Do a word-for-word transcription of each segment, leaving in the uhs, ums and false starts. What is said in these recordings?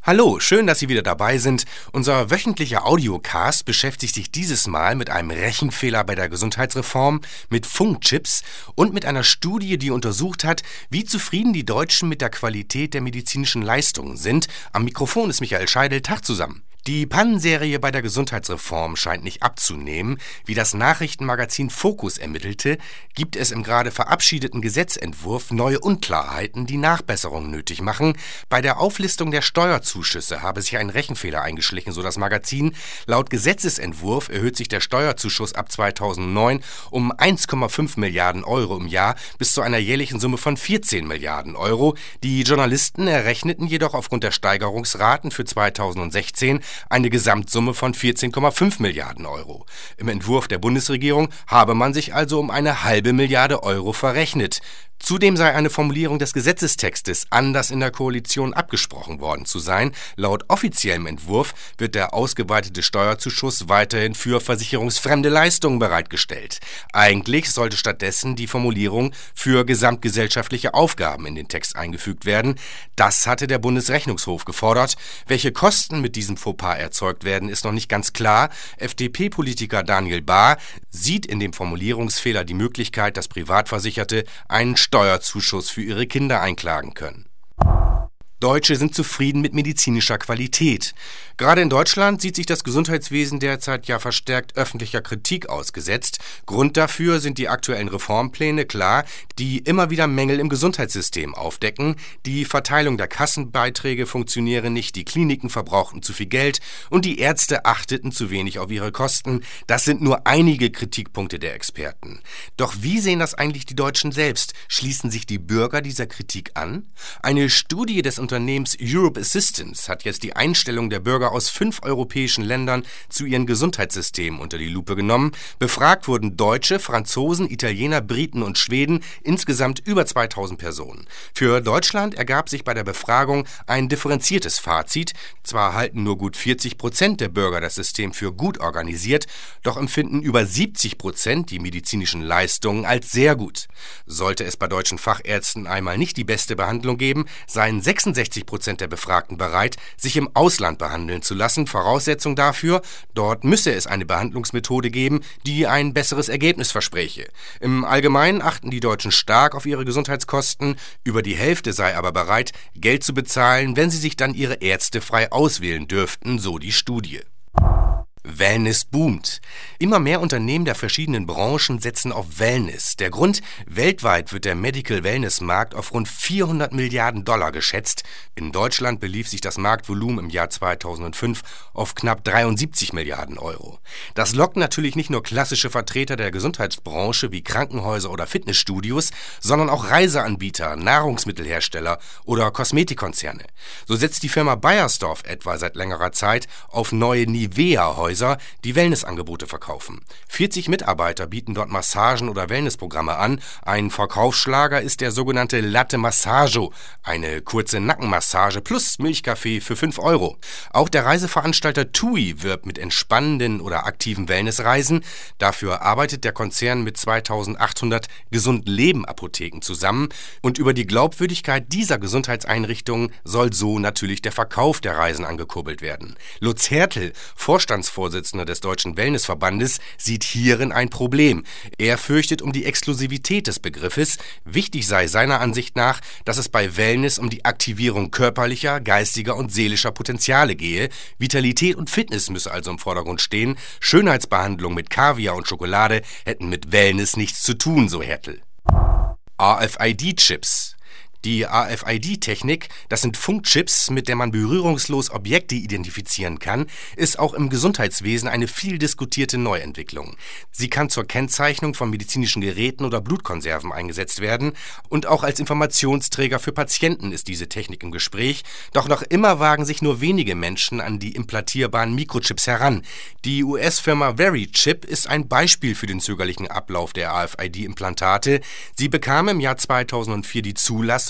Hallo, schön, dass Sie wieder dabei sind. Unser wöchentlicher Audiocast beschäftigt sich dieses Mal mit einem Rechenfehler bei der Gesundheitsreform, mit Funkchips und mit einer Studie, die untersucht hat, wie zufrieden die Deutschen mit der Qualität der medizinischen Leistungen sind. Am Mikrofon ist Michael Scheidel. Tag zusammen. Die Pannenserie bei der Gesundheitsreform scheint nicht abzunehmen. Wie das Nachrichtenmagazin Focus ermittelte, gibt es im gerade verabschiedeten Gesetzentwurf neue Unklarheiten, die Nachbesserungen nötig machen. Bei der Auflistung der Steuerzuschüsse habe sich ein Rechenfehler eingeschlichen, so das Magazin. Laut Gesetzesentwurf erhöht sich der Steuerzuschuss ab zweitausendneun um eins Komma fünf Milliarden Euro im Jahr bis zu einer jährlichen Summe von vierzehn Milliarden Euro. Die Journalisten errechneten jedoch aufgrund der Steigerungsraten für zweitausendsechzehn eine Gesamtsumme von vierzehn Komma fünf Milliarden Euro. Im Entwurf der Bundesregierung habe man sich also um eine halbe Milliarde Euro verrechnet. Zudem sei eine Formulierung des Gesetzestextes anders in der Koalition abgesprochen worden zu sein. Laut offiziellem Entwurf wird der ausgeweitete Steuerzuschuss weiterhin für versicherungsfremde Leistungen bereitgestellt. Eigentlich sollte stattdessen die Formulierung für gesamtgesellschaftliche Aufgaben in den Text eingefügt werden. Das hatte der Bundesrechnungshof gefordert. Welche Kosten mit diesem Fauxpas erzeugt werden, ist noch nicht ganz klar. F D P-Politiker Daniel Bahr sieht in dem Formulierungsfehler die Möglichkeit, dass Privatversicherte einen Steuerzuschuss für ihre Kinder einklagen können. Deutsche sind zufrieden mit medizinischer Qualität. Gerade in Deutschland sieht sich das Gesundheitswesen derzeit ja verstärkt öffentlicher Kritik ausgesetzt. Grund dafür sind die aktuellen Reformpläne, klar, die immer wieder Mängel im Gesundheitssystem aufdecken. Die Verteilung der Kassenbeiträge funktioniere nicht, die Kliniken verbrauchten zu viel Geld und die Ärzte achteten zu wenig auf ihre Kosten. Das sind nur einige Kritikpunkte der Experten. Doch wie sehen das eigentlich die Deutschen selbst? Schließen sich die Bürger dieser Kritik an? Eine Studie des Unternehmens Europe Assistance hat jetzt die Einstellung der Bürger aus fünf europäischen Ländern zu ihren Gesundheitssystemen unter die Lupe genommen. Befragt wurden Deutsche, Franzosen, Italiener, Briten und Schweden, insgesamt über zweitausend Personen. Für Deutschland ergab sich bei der Befragung ein differenziertes Fazit. Zwar halten nur gut vierzig Prozent der Bürger das System für gut organisiert, doch empfinden über siebzig Prozent die medizinischen Leistungen als sehr gut. Sollte es bei deutschen Fachärzten einmal nicht die beste Behandlung geben, seien sechsundsechzig Prozent der Befragten bereit, sich im Ausland behandeln zu lassen. Voraussetzung dafür, dort müsse es eine Behandlungsmethode geben, die ein besseres Ergebnis verspräche. Im Allgemeinen achten die Deutschen stark auf ihre Gesundheitskosten. Über die Hälfte sei aber bereit, Geld zu bezahlen, wenn sie sich dann ihre Ärzte frei auswählen dürften, so die Studie. Wellness boomt. Immer mehr Unternehmen der verschiedenen Branchen setzen auf Wellness. Der Grund: weltweit wird der Medical-Wellness-Markt auf rund vierhundert Milliarden Dollar geschätzt. In Deutschland belief sich das Marktvolumen im Jahr zweitausendfünf auf knapp dreiundsiebzig Milliarden Euro. Das lockt natürlich nicht nur klassische Vertreter der Gesundheitsbranche wie Krankenhäuser oder Fitnessstudios, sondern auch Reiseanbieter, Nahrungsmittelhersteller oder Kosmetikkonzerne. So setzt die Firma Beiersdorf etwa seit längerer Zeit auf neue Nivea-Häuser, die Wellnessangebote verkaufen. vierzig Mitarbeiter bieten dort Massagen oder Wellnessprogramme an. Ein Verkaufsschlager ist der sogenannte Latte Massaggio, eine kurze Nackenmassage plus Milchkaffee für fünf Euro. Auch der Reiseveranstalter TUI wirbt mit entspannenden oder aktiven Wellnessreisen. Dafür arbeitet der Konzern mit zweitausendachthundert Gesund-Leben-Apotheken zusammen. Und über die Glaubwürdigkeit dieser Gesundheitseinrichtungen soll so natürlich der Verkauf der Reisen angekurbelt werden. Lutz Hertel, Vorstandsvorsitzender Vorsitzender des Deutschen Wellnessverbandes, sieht hierin ein Problem. Er fürchtet um die Exklusivität des Begriffes. Wichtig sei seiner Ansicht nach, dass es bei Wellness um die Aktivierung körperlicher, geistiger und seelischer Potenziale gehe. Vitalität und Fitness müsse also im Vordergrund stehen. Schönheitsbehandlung mit Kaviar und Schokolade hätten mit Wellness nichts zu tun, so Hertel. R F I D-Chips. Die R F I D-Technik, das sind Funkchips, mit der man berührungslos Objekte identifizieren kann, ist auch im Gesundheitswesen eine viel diskutierte Neuentwicklung. Sie kann zur Kennzeichnung von medizinischen Geräten oder Blutkonserven eingesetzt werden und auch als Informationsträger für Patienten ist diese Technik im Gespräch. Doch noch immer wagen sich nur wenige Menschen an die implantierbaren Mikrochips heran. Die U S-Firma Verichip ist ein Beispiel für den zögerlichen Ablauf der R F I D-Implantate. Sie bekam im Jahr zweitausendvier die Zulassung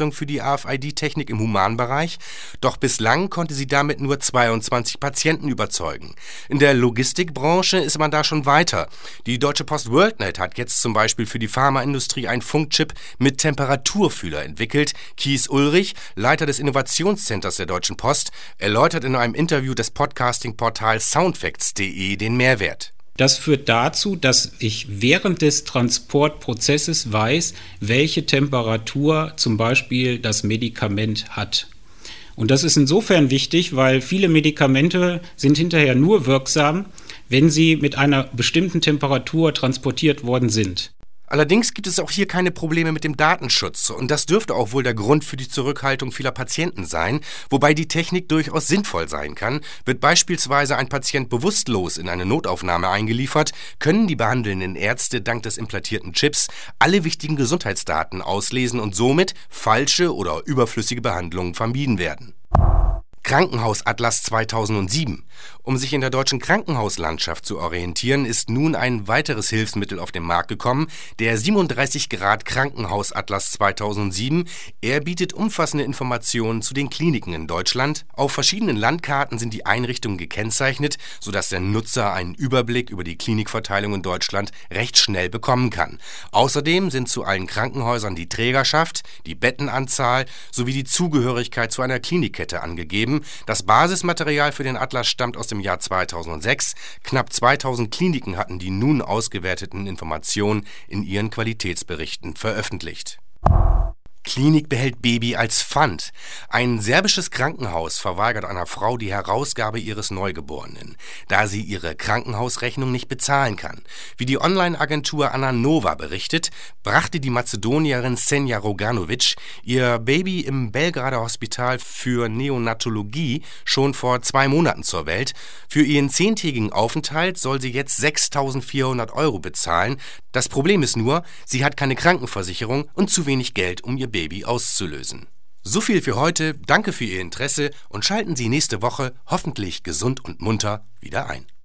Zulassung für die A F I D-Technik im Humanbereich, doch bislang konnte sie damit nur zweiundzwanzig Patienten überzeugen. In der Logistikbranche ist man da schon weiter. Die Deutsche Post Worldnet hat jetzt zum Beispiel für die Pharmaindustrie einen Funkchip mit Temperaturfühler entwickelt. Kies Ulrich, Leiter des Innovationscenters der Deutschen Post, erläutert in einem Interview des Podcasting-Portals soundfacts punkt de den Mehrwert. Das führt dazu, dass ich während des Transportprozesses weiß, welche Temperatur zum Beispiel das Medikament hat. Und das ist insofern wichtig, weil viele Medikamente sind hinterher nur wirksam, wenn sie mit einer bestimmten Temperatur transportiert worden sind. Allerdings gibt es auch hier keine Probleme mit dem Datenschutz und das dürfte auch wohl der Grund für die Zurückhaltung vieler Patienten sein, wobei die Technik durchaus sinnvoll sein kann. Wird beispielsweise ein Patient bewusstlos in eine Notaufnahme eingeliefert, können die behandelnden Ärzte dank des implantierten Chips alle wichtigen Gesundheitsdaten auslesen und somit falsche oder überflüssige Behandlungen vermieden werden. Krankenhausatlas zweitausendsieben. Um sich in der deutschen Krankenhauslandschaft zu orientieren, ist nun ein weiteres Hilfsmittel auf den Markt gekommen, der siebenunddreißig Grad Krankenhausatlas zweitausendsieben. Er bietet umfassende Informationen zu den Kliniken in Deutschland. Auf verschiedenen Landkarten sind die Einrichtungen gekennzeichnet, sodass der Nutzer einen Überblick über die Klinikverteilung in Deutschland recht schnell bekommen kann. Außerdem sind zu allen Krankenhäusern die Trägerschaft, die Bettenanzahl sowie die Zugehörigkeit zu einer Klinikkette angegeben. Das Basismaterial für den Atlas stammt aus dem Jahr zweitausendsechs. Knapp zweitausend Kliniken hatten die nun ausgewerteten Informationen in ihren Qualitätsberichten veröffentlicht. Klinik behält Baby als Pfand. Ein serbisches Krankenhaus verweigert einer Frau die Herausgabe ihres Neugeborenen, da sie ihre Krankenhausrechnung nicht bezahlen kann. Wie die Online-Agentur Anna Nova berichtet, brachte die Mazedonierin Senja Roganovic ihr Baby im Belgrader Hospital für Neonatologie schon vor zwei Monaten zur Welt. Für ihren zehntägigen Aufenthalt soll sie jetzt sechstausendvierhundert Euro bezahlen. Das Problem ist nur, sie hat keine Krankenversicherung und zu wenig Geld, um ihr Baby auszulösen. So viel für heute. Danke für Ihr Interesse und schalten Sie nächste Woche hoffentlich gesund und munter wieder ein.